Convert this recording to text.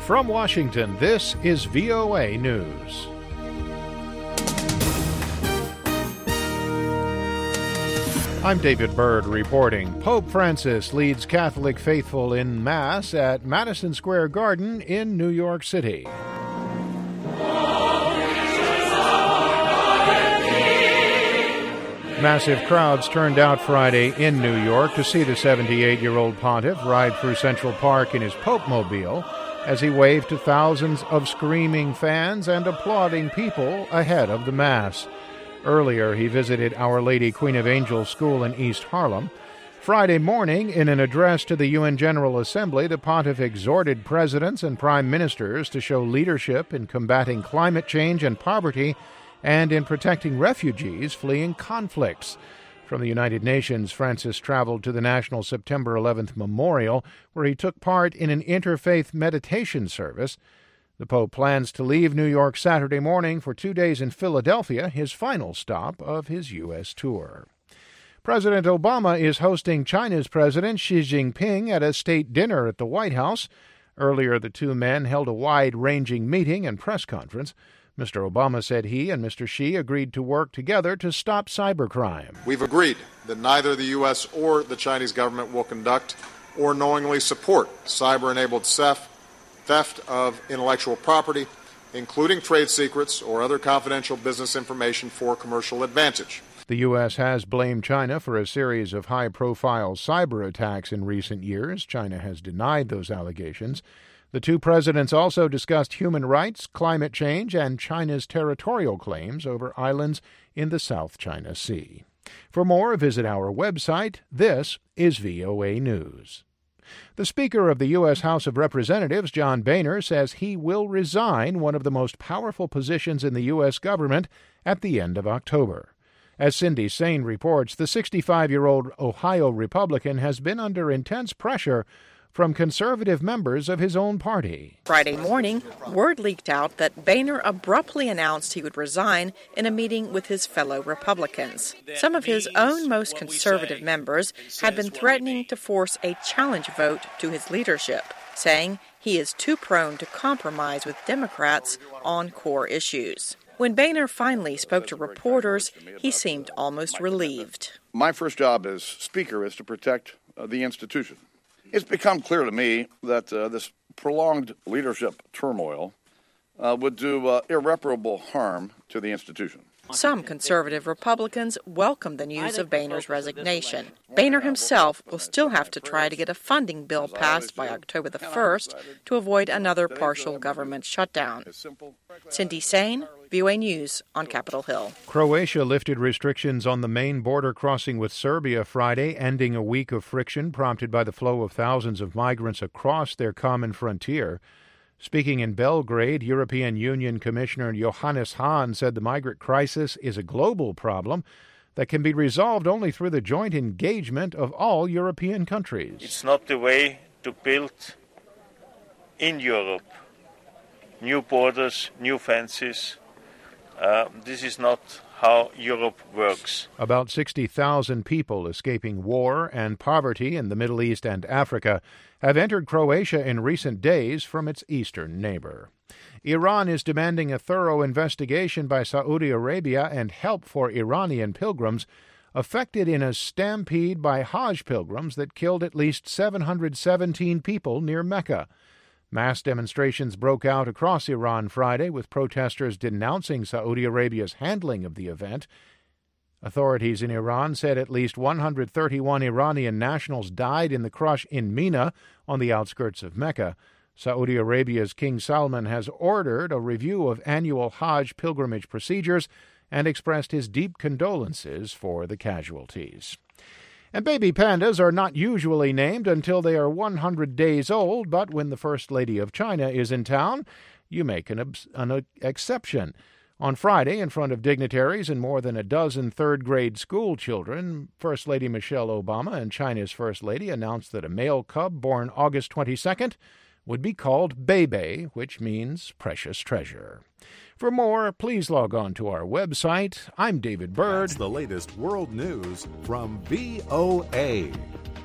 From Washington, this is VOA News. I'm David Byrd reporting. Pope Francis leads Catholic faithful in Mass at Madison Square Garden in New York City. Massive crowds turned out Friday in New York to see the 78-year-old pontiff ride through Central Park in his Pope-mobile as he waved to thousands of screaming fans and applauding people ahead of the Mass. Earlier, he visited Our Lady Queen of Angels School in East Harlem. Friday morning, in an address to the UN General Assembly, the pontiff exhorted presidents and prime ministers to show leadership in combating climate change and poverty and in protecting refugees fleeing conflicts. From the United Nations, Francis traveled to the National September 11th Memorial, where he took part in an interfaith meditation service. The Pope plans to leave New York Saturday morning for 2 days in Philadelphia, his final stop of his U.S. tour. President Obama is hosting China's President Xi Jinping at a state dinner at the White House. Earlier, the two men held a wide-ranging meeting and press conference. Mr. Obama said he and Mr. Xi agreed to work together to stop cybercrime. We've agreed that neither the U.S. or the Chinese government will conduct or knowingly support cyber-enabled theft of intellectual property, including trade secrets or other confidential business information for commercial advantage. The U.S. has blamed China for a series of high-profile cyber attacks in recent years. China has denied those allegations. The two presidents also discussed human rights, climate change, and China's territorial claims over islands in the South China Sea. For more, visit our website. This is VOA News. The Speaker of the U.S. House of Representatives, John Boehner, says he will resign one of the most powerful positions in the U.S. government at the end of October. As Cindy Sain reports, the 65-year-old Ohio Republican has been under intense pressure from conservative members of his own party. Friday morning, word leaked out that Boehner abruptly announced he would resign in a meeting with his fellow Republicans. Some of his own most conservative members had been threatening to force a challenge vote to his leadership, saying he is too prone to compromise with Democrats on core issues. When Boehner finally spoke to reporters, he seemed almost relieved. My first job as Speaker is to protect the institution. It's become clear to me that this prolonged leadership turmoil would do irreparable harm to the institution. Some conservative Republicans welcome the news of Boehner's resignation. Boehner himself will still have to try to get a funding bill passed by October the 1st to avoid another partial government shutdown. Cindy Sain, VOA News on Capitol Hill. Croatia lifted restrictions on the main border crossing with Serbia Friday, ending a week of friction prompted by the flow of thousands of migrants across their common frontier. Speaking in Belgrade, European Union Commissioner Johannes Hahn said the migrant crisis is a global problem that can be resolved only through the joint engagement of all European countries. It's not the way to build in Europe new borders, new fences. This is not how Europe works. About 60,000 people escaping war and poverty in the Middle East and Africa have entered Croatia in recent days from its eastern neighbor. Iran is demanding a thorough investigation by Saudi Arabia and help for Iranian pilgrims affected in a stampede by Hajj pilgrims that killed at least 717 people near Mecca. Mass demonstrations broke out across Iran Friday, with protesters denouncing Saudi Arabia's handling of the event. Authorities in Iran said at least 131 Iranian nationals died in the crush in Mina on the outskirts of Mecca. Saudi Arabia's King Salman has ordered a review of annual Hajj pilgrimage procedures and expressed his deep condolences for the casualties. And baby pandas are not usually named until they are 100 days old, but when the First Lady of China is in town, you make an exception. On Friday, in front of dignitaries and more than a dozen third-grade school children, First Lady Michelle Obama and China's First Lady announced that a male cub born August 22nd would be called Beibei, which means precious treasure. For more, please log on to our website. I'm David Byrd. That's the latest world news from VOA.